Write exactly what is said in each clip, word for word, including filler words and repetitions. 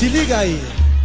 liga aí.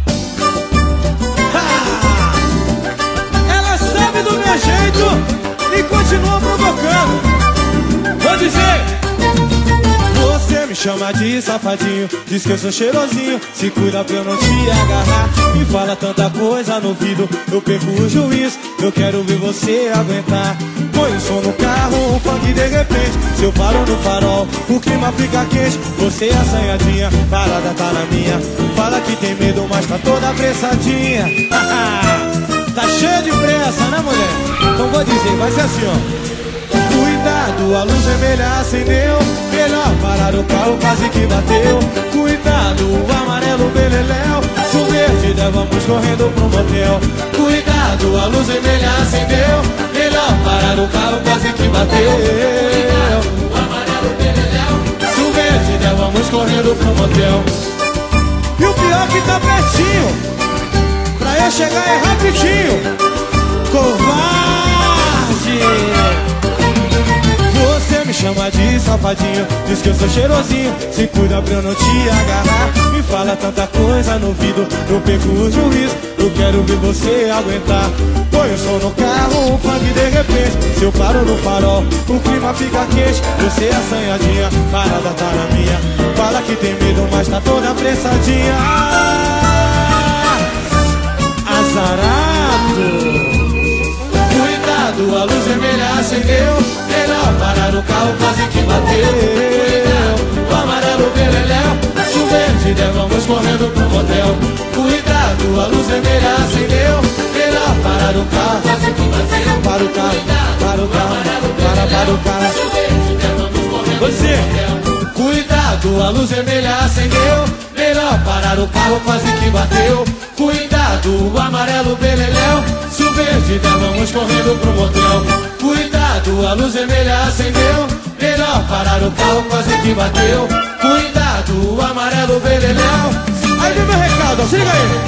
Ha! Ela sabe do meu jeito e continua provocando. Vou dizer: você me chama de safadinho, diz que eu sou cheirosinho, se cuida pra eu não te agarrar. Me fala tanta coisa no ouvido, eu perco o juízo, eu quero ver você aguentar. Põe o som no carro, um funk de repente, se eu paro no farol, o clima fica quente. Você é assanhadinha, parada tá na minha. Fala que tem medo, mas tá toda apressadinha. Tá cheia de pressa, né, mulher? Então vou dizer, vai ser assim, ó. Cuidado, a luz vermelha acendeu, melhor parar o carro, quase que bateu. Cuidado, o amarelo beleléu, se o verde der, vamos correndo pro motel. Cuidado, a luz vermelha acendeu, melhor parar o carro, quase que bateu. Cuidado, o amarelo beleléu, se o verde der, vamos correndo pro motel. E o pior que tá pertinho, pra eu chegar é rapidinho. Covarde! Você me chama de safadinho, diz que eu sou cheirosinho, se cuida pra eu não te agarrar. Me fala tanta coisa no ouvido, eu perco o juízo, eu quero ver você aguentar. Põe o som no carro, um funk de repente, se eu paro no farol, o clima fica quente. Você é assanhadinha, parada tá na minha. Fala que tem medo, mas tá toda apressadinha. Ah, azarado! Cuidado, a luz vermelha acendeu, melhor parar o carro, quase que bateu. O amarelo beleléu, se o verde der, vamos correndo pro motel. Cuidado, a luz vermelha acendeu, melhor parar o carro, quase que bateu. Para o carro, para o carro, para, para o carro. Se o verde der, vamos correndo pro motel. Cuidado, a luz vermelha acendeu, melhor parar o carro, quase que bateu. Cuidado, o amarelo beleléu, se o verde der, vamos correndo pro motel. Cuidado, a luz vermelha acendeu, melhor parar o carro, quase que bateu. Cuidado, o amarelo beleléu. Aí vem meu recado, ó, se liga aí.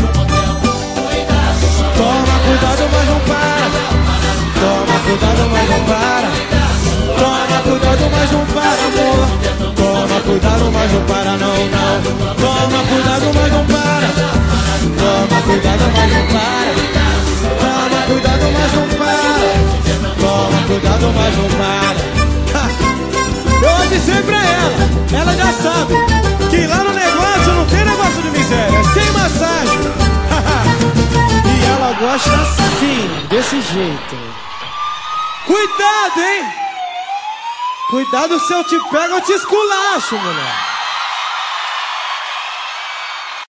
Toma cuidado, mas não para. Toma cuidado, mas não para. Toma cuidado, mas não para, amor. Toma cuidado, mas não para, não, não. Toma cuidado, mas não para. Toma cuidado, mas não para. Toma cuidado, mas não para. Toma cuidado, mas não para. Eu avisei pra ela, ela já sabe que lá no negócio não tem negócio de miséria, é sem massagem. E ela gosta assim, desse jeito. Cuidado, hein? Cuidado, se eu te pego, eu te esculacho, mulher.